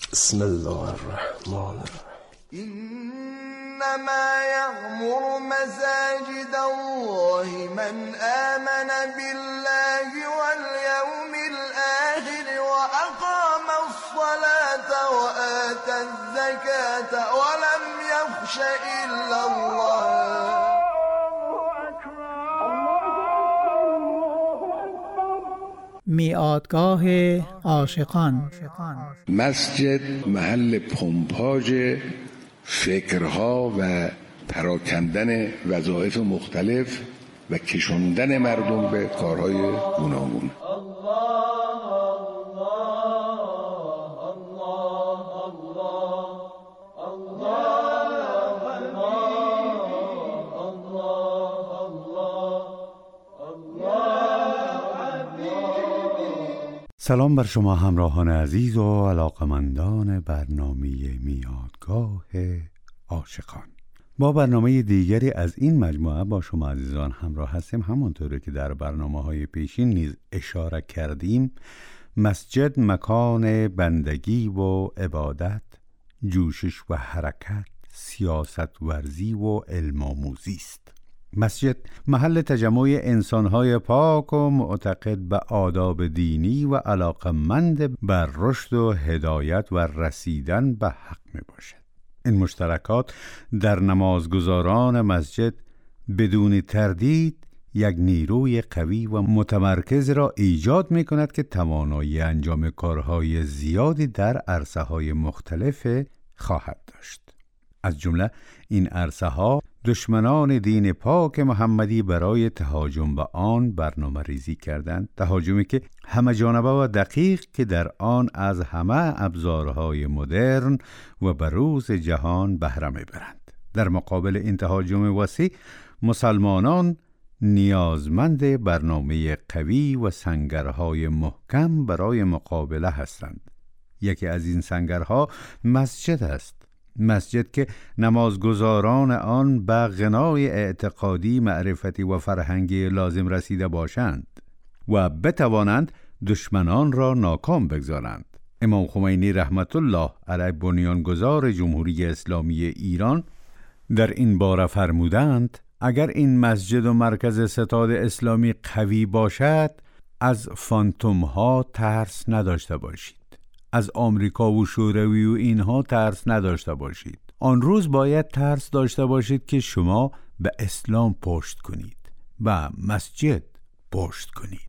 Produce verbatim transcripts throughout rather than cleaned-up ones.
بسم الله الرحمن الرحیم. إنما يعمر مساجد الله من آمن بالله واليوم الآخر وأقام الصلاة وآتى الزكاة ولم يخش إلا الله. میعادگاه عاشقان. مسجد محل پمپاژ فکرها و پراکندن وظایف مختلف و کشوندن مردم به کارهای گوناگون. سلام بر شما همراهان عزیز و علاقمندان برنامه میعادگاه عاشقان. با برنامه دیگری از این مجموعه با شما عزیزان همراه هستیم. همانطوری که در برنامه‌های پیشین نیز اشاره کردیم، مسجد مکان بندگی و عبادت، جوشش و حرکت، سیاست ورزی و علم آموزی است. مسجد محل تجمع انسان‌های پاک و معتقد به آداب دینی و علاقمند بر رشد و هدایت و رسیدن به حق می باشد. این مشترکات در نمازگزاران مسجد بدون تردید یک نیروی قوی و متمرکز را ایجاد می کند که توانایی انجام کارهای زیادی در عرصه‌های مختلف خواهد داشت. از جمله این عرصه‌ها دشمنان دین پاک محمدی برای تهاجم به آن برنامه ریزی کردند، تهاجمی که همه جانبه و دقیق که در آن از همه ابزارهای مدرن و بروز جهان بهره می‌برند. در مقابل این تهاجم وسیع، مسلمانان نیازمند برنامه قوی و سنگرهای محکم برای مقابله هستند. یکی از این سنگرها مسجد است. مسجد که نمازگزاران آن به غنای اعتقادی، معرفتی و فرهنگی لازم رسیده باشند و بتوانند دشمنان را ناکام بگذارند. امام خمینی رحمت الله علیه بنیانگذار جمهوری اسلامی ایران در این باره فرمودند: اگر این مسجد و مرکز ستاد اسلامی قوی باشد، از فانتوم ها ترس نداشته باشید، از آمریکا و شوروی و اینها ترس نداشته باشید. آن روز باید ترس داشته باشید که شما به اسلام پشت کنید، به مسجد پشت کنید.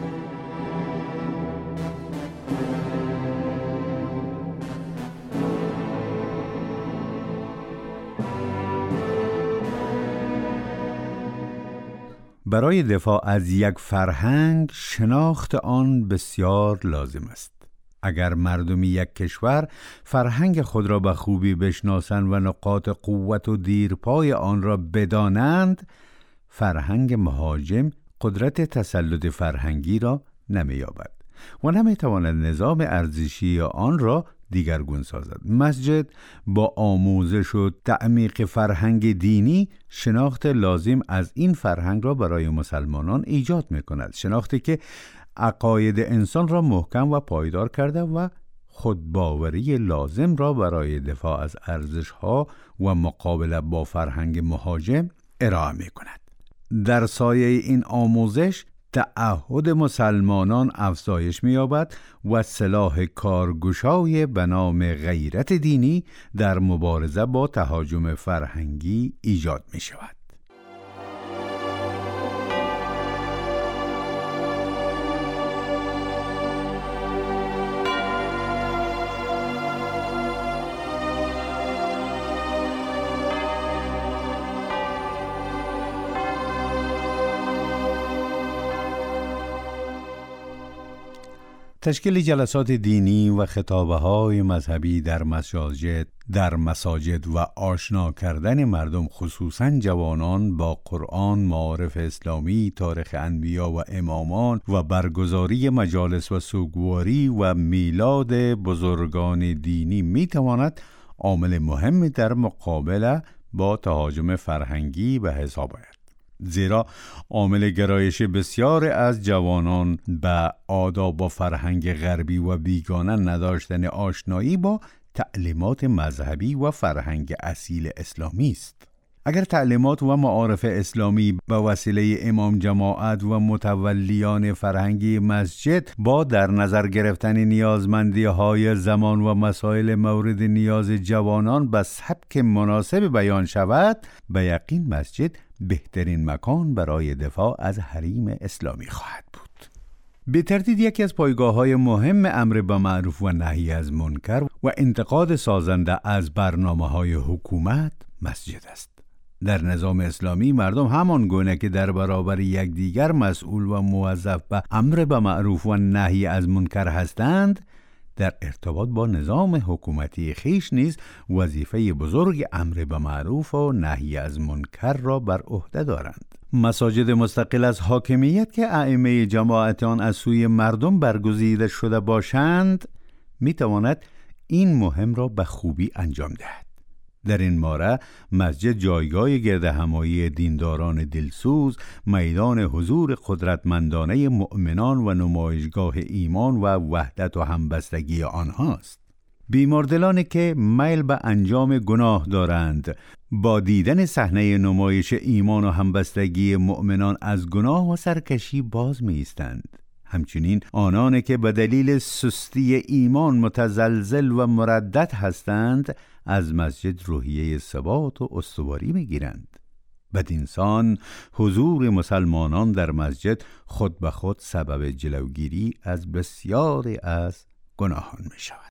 برای دفاع از یک فرهنگ شناخت آن بسیار لازم است. اگر مردم یک کشور فرهنگ خود را به خوبی بشناسند و نقاط قوت و دیرپای آن را بدانند، فرهنگ مهاجم قدرت تسلط فرهنگی را نمی‌یابد و نمی‌تواند نظام ارزشی آن را دیگرگون سازد. مسجد با آموزش و تعمیق فرهنگ دینی شناخت لازم از این فرهنگ را برای مسلمانان ایجاد می‌کند، شناختی که عقاید انسان را محکم و پایدار کرده و خودباوری لازم را برای دفاع از ارزش‌ها و مقابله با فرهنگ مهاجم ارائه می‌کند. در سایه این آموزش تعهد مسلمانان افزایش می‌یابد و سلاح کارگشای به نام غیرت دینی در مبارزه با تهاجم فرهنگی ایجاد می‌شود. تشکیل جلسات دینی و خطابه‌های مذهبی در مساجد در مساجد و آشنا کردن مردم خصوصاً جوانان با قرآن، معارف اسلامی، تاریخ انبیا و امامان و برگزاری مجالس و سوگواری و میلاد بزرگان دینی میتواند عامل مهمی در مقابله با تهاجم فرهنگی به حساب آید. زیرا عامل گرایش بسیار از جوانان به آداب و فرهنگ غربی و بیگانه نداشتن آشنایی با تعلیمات مذهبی و فرهنگ اصیل اسلامی است. اگر تعلیمات و معارف اسلامی به وسیله امام جماعت و متولیان فرهنگی مسجد با در نظر گرفتن نیازمندی های زمان و مسائل مورد نیاز جوانان به سبک مناسب بیان شود، به یقین مسجد بهترین مکان برای دفاع از حریم اسلامی خواهد بود. به ترتیب یکی از پایگاه‌های مهم امر به معروف و نهی از منکر و انتقاد سازنده از برنامه‌های حکومت مسجد است. در نظام اسلامی مردم همان گونه که در برابر یکدیگر مسئول و موظف به امر به معروف و نهی از منکر هستند، در ارتباط با نظام حکومتی خیش نیز وظیفه بزرگ امر به معروف و نهی از منکر را بر عهده دارند. مساجد مستقل از حاکمیت که ائمه جماعت آن از سوی مردم برگزیده شده باشند، می تواند این مهم را به خوبی انجام دهد. در این مورد مسجد جایگاه گرد همایی دینداران دلسوز، میدان حضور قدرتمندانه مؤمنان و نمایشگاه ایمان و وحدت و همبستگی آنهاست. بیماردلانی که میل به انجام گناه دارند، با دیدن صحنه نمایش ایمان و همبستگی مؤمنان از گناه و سرکشی باز می ایستند. همچنین آنان که به دلیل سستی ایمان متزلزل و مردد هستند، از مسجد روحیه ثبات و استواری می‌گیرند. بدینسان حضور مسلمانان در مسجد خود به خود سبب جلوگیری از بسیاری از گناهان می‌شود.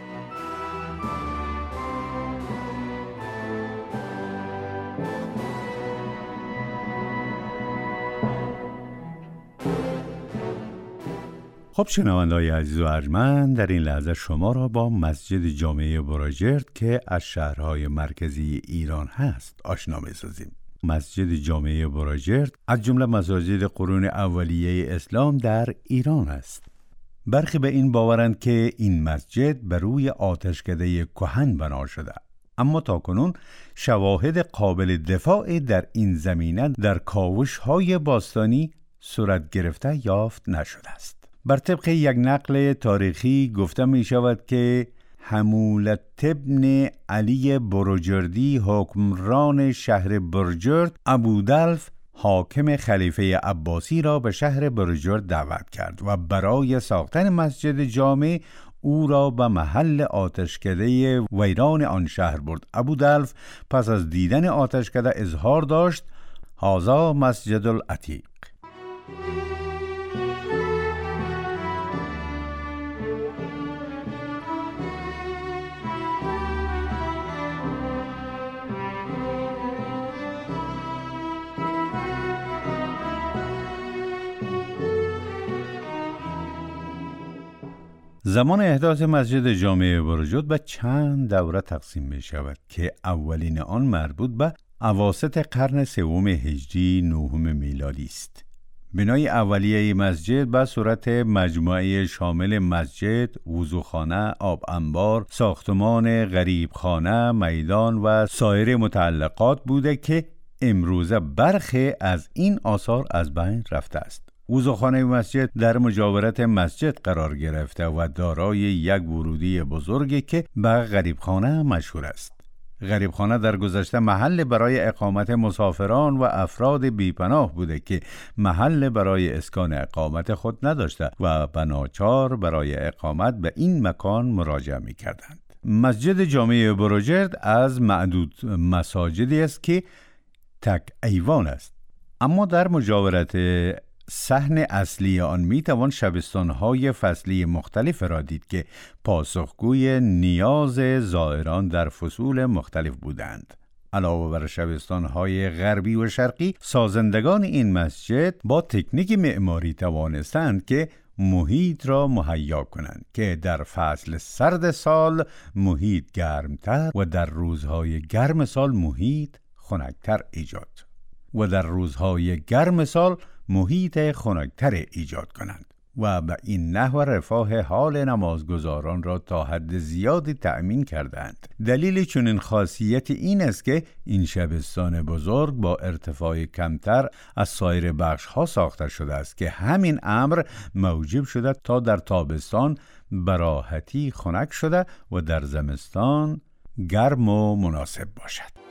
خب شنونده‌های عزیز و ارجمند، در این لحظه شما را با مسجد جامع بروجرد که از شهرهای مرکزی ایران هست آشنا می‌سازیم. مسجد جامع بروجرد از جمله مساجد قرون اولیه اسلام در ایران است. برخی به این باورند که این مسجد بر روی آتشکده کهن بنا شده، اما تاکنون شواهد قابل دفاع در این زمینه در کاوش‌های باستانی صورت گرفته یافت نشده است. بر طبق یک نقل تاریخی گفته می شود که حمولت ابن علی بروجردی حکمران شهر بروجرد ابودلف حاکم خلیفه عباسی را به شهر بروجرد دعوت کرد و برای ساختن مسجد جامع او را به محل آتشکده ویران آن شهر برد. ابودلف پس از دیدن آتشکده اظهار داشت: هذا مسجد العتیق. زمان احداث مسجد جامع بروجرد به چند دوره تقسیم می شود که اولین آن مربوط به اواسط قرن سوم هجری نهم میلادی است. بنای اولیه مسجد به صورت مجموعه شامل مسجد، وضوخانه، آب انبار، ساختمان غریبخانه، میدان و سایر متعلقات بوده که امروزه برخی از این آثار از بین رفته است. وضوخانه مسجد در مجاورت مسجد قرار گرفته و دارای یک ورودی بزرگی که به غریبخانه مشهور است. غریبخانه در گذشته محل برای اقامت مسافران و افراد بیپناه بوده که محل برای اسکان اقامت خود نداشته و بناچار برای اقامت به این مکان مراجعه می کردند. مسجد جامع بروجرد از معدود مساجدی است که تک ایوان است، اما در مجاورت صحن اصلی آن می توان شبستان‌های فصلی مختلف را دید که پاسخگوی نیاز زائران در فصول مختلف بودند. علاوه بر شبستان‌های غربی و شرقی، سازندگان این مسجد با تکنیک معماری توانستند که محیط را مهیا کنند که در فصل سرد سال محیط گرمتر و در روزهای گرم سال محیط خنکتر ایجاد و در روزهای گرم سال محیط خنکتر ایجاد کنند. و به این نحو رفاه حال نمازگزاران را تا حد زیادی تأمین کردند. دلیل چنین خاصیت این است که این شبستان بزرگ با ارتفاع کمتر از سایر بخش ها ساخته شده است که همین امر موجب شده تا در تابستان به راحتی خنک شده و در زمستان گرم و مناسب باشد.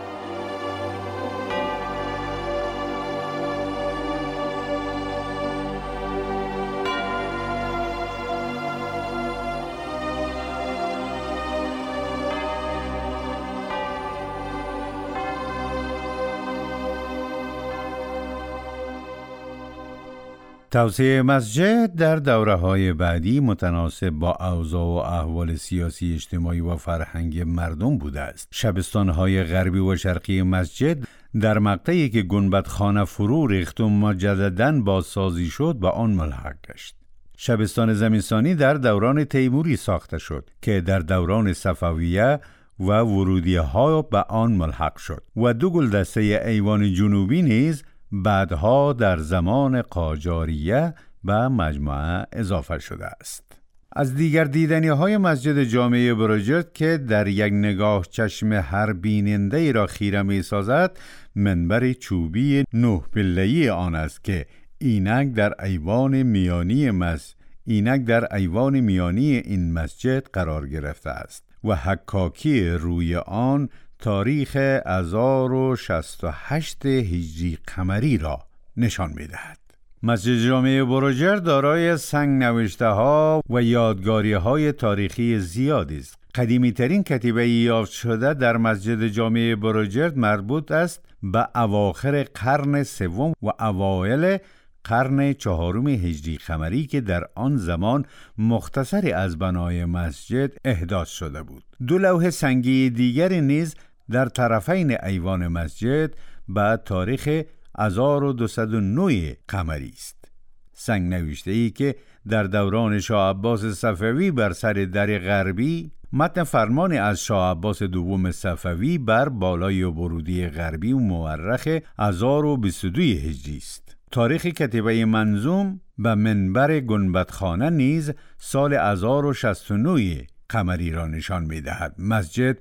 توسعه مسجد در دوره‌های بعدی متناسب با اوضاع و احوال سیاسی، اجتماعی و فرهنگ مردم بوده است. شبستان‌های غربی و شرقی مسجد در مقطعی که گنبدخانه فرو ریخت و مجدداً بازسازی شد به آن ملحق گشت. شبستان زمستانی در دوران تیموری ساخته شد که در دوران صفویه و ورودی‌ها به آن ملحق شد و دو گلدسته ایوان جنوبی نیز بعدها در زمان قاجاریه به مجموعه اضافه شده است. از دیگر دیدنی های مسجد جامع بروجرد که در یک نگاه چشم هر بیننده ای را خیره می سازد، منبر چوبی نه پله‌ای آن است که اینک در ایوان میانی مس اینک در ایوان میانی این مسجد قرار گرفته است و حکاکی روی آن تاریخ هزار و شصت و هشت هجری قمری را نشان می دهد. مسجد جامع بروجرد دارای سنگ نوشته ها و یادگاری های تاریخی زیادی است. قدیمی ترین کتیبه یافت شده در مسجد جامع بروجرد مربوط است به اواخر قرن سوم و اوایل قرن چهارم هجری قمری که در آن زمان مختصری از بنای مسجد احداث شده بود. دو لوح سنگی دیگری نیز در طرفین ایوان مسجد به تاریخ هزار و دویست و نه قمری است. سنگ نوشته ای که در دوران شاه عباس صفوی بر سر در غربی متن فرمانی از شاه عباس دوم صفوی بر بالای ورودی غربی و مورخ هزار و بیست و دو هجری است. تاریخ کتیبه منظوم به منبر گنبدخانه نیز سال هزار و شصت و نه قمری را نشان می دهد. مسجد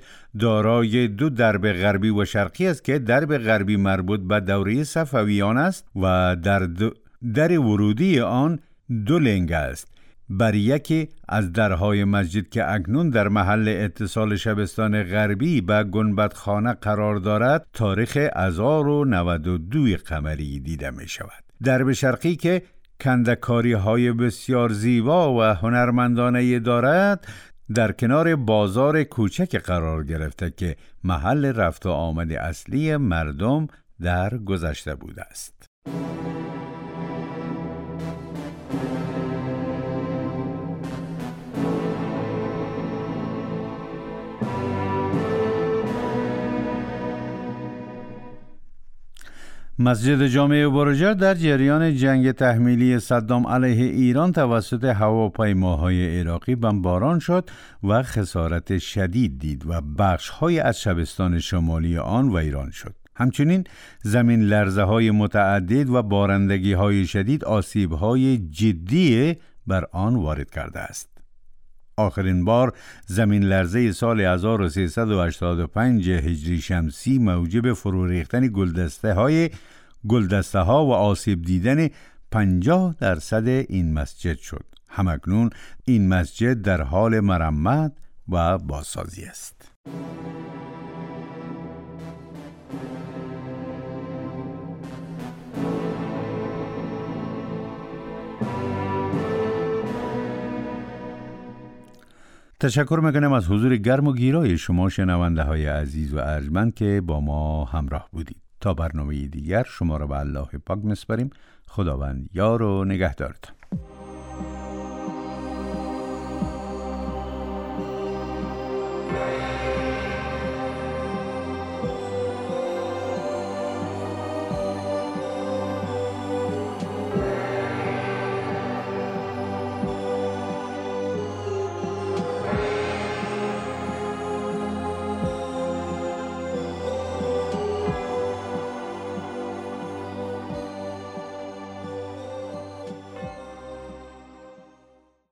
دارای دو درب غربی و شرقی است که درب غربی مربوط به دوره صفویان است و در در ورودی آن دو لنگ است. بر یکی از درهای مسجد که اکنون در محل اتصال شبستان غربی به گنبدخانه قرار دارد تاریخ هزار و نود و دو قمری دیده می شود. درب شرقی که کندکاری های بسیار زیبا و هنرمندانه دارد در کنار بازار کوچک قرار گرفته که محل رفت و آمد اصلی مردم در گذشته بوده است. مسجد جامع بروجرد در جریان جنگ تحمیلی صدام علیه ایران توسط هواپیماهای عراقی بمباران شد و خسارت شدید دید و بخش‌های از شبستان شمالی آن ویران شد. همچنین زمین لرزه‌های متعدد و بارندگی‌های شدید آسیب‌های جدی بر آن وارد کرده است. آخرین بار زمین لرزه سال هزار و سیصد و هشتاد و پنج هجری شمسی موجب فرو ریختن گلدسته های گلدسته ها و آسیب دیدن پنجاه درصد این مسجد شد. همکنون این مسجد در حال مرمت و بازسازی است. تشکر میکنم از حضور گرم و گیرای شما شنونده های عزیز و ارجمند که با ما همراه بودید. تا برنامه دیگر شما را به الله پاک میسپاریم. خداوند یار و نگهدارتان.